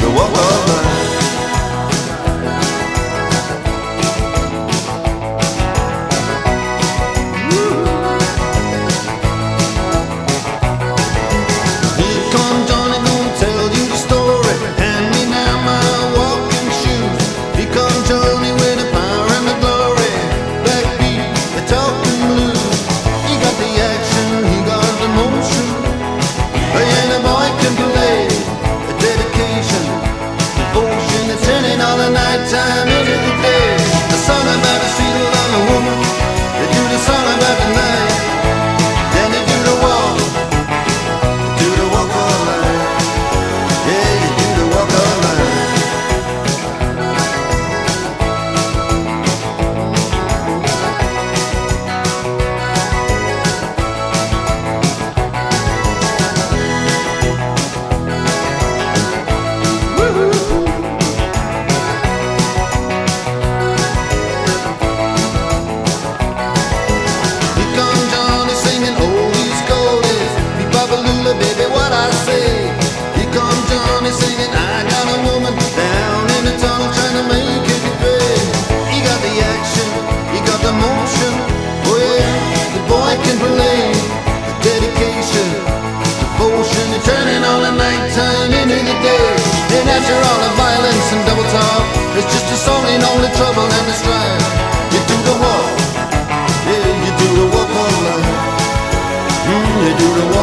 the walk of life. Here comes Johnny, gonna tell you the story. Hand me now my walking shoes. Here comes Johnny with the power and the glory. Backbeat, the talking blues. He got the action, he got the motion. And the boy can play the dedication, devotion, the turning all the night time into the day. The song about a seagull and a woman. They do the song about the night. Then they do the walk of life. Yeah, you do the walk of life. Here comes Johnny singing oldies goldies. Be Babalula, baby, what I say. Here comes Johnny singing, I got a woman down in the tunnel trying to make it pay. He got the action, he got the motion. Oh yeah, the boy can play the dedication, devotion, the turning all the nighttime into the day. And after all the violence and double talk, it's just a song in all the trouble and the strife. You do the walk, yeah, you do the walk of life. You do the walk